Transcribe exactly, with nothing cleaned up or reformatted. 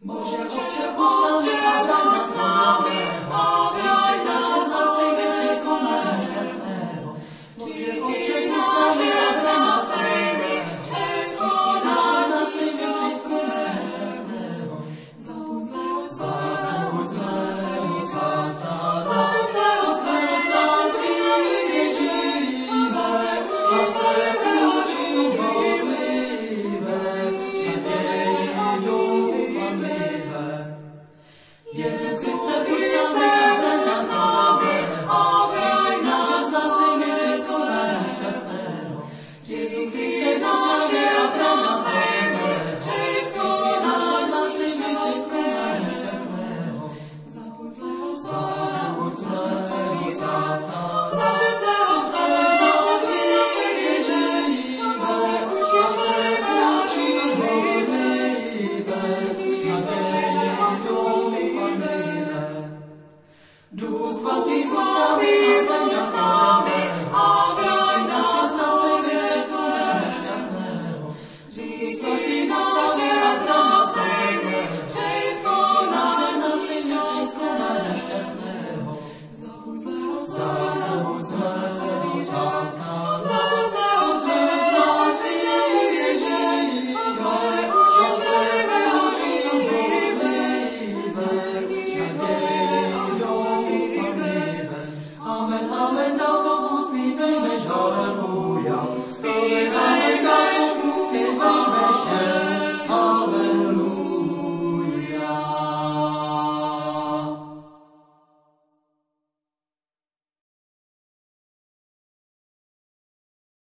Bože, Oče, postavi a braň nás slávy, a braň naše spasenie všetko nešťastného. Bože, Oče, postavi a braň nás slávy, všetko naše spasenie všetko nešťastného. Zabuď zlého sveta, zabuď zlého sveta, zvíťazí Ježíše, a slepé oči horlivé, nadeji dúfamlivé. Jezus Kriste, postavi a braň nás slávy, a braň naše spasenie všetko nešťastného. Jezus Kriste, postavi a braň nás slávy, všetko naše spasenie všetko nešťastného. Zabuď zlého sveta, zabuď zlého sveta, zvíťazí Ježíš, a slepé oči horlivé, nadeji dúfamlivé. Duch Svatý, postavi a braň nás slávy, a braň naše spasenie všetko nešťastného. Duch Svatý, postavi a braň nás slávy,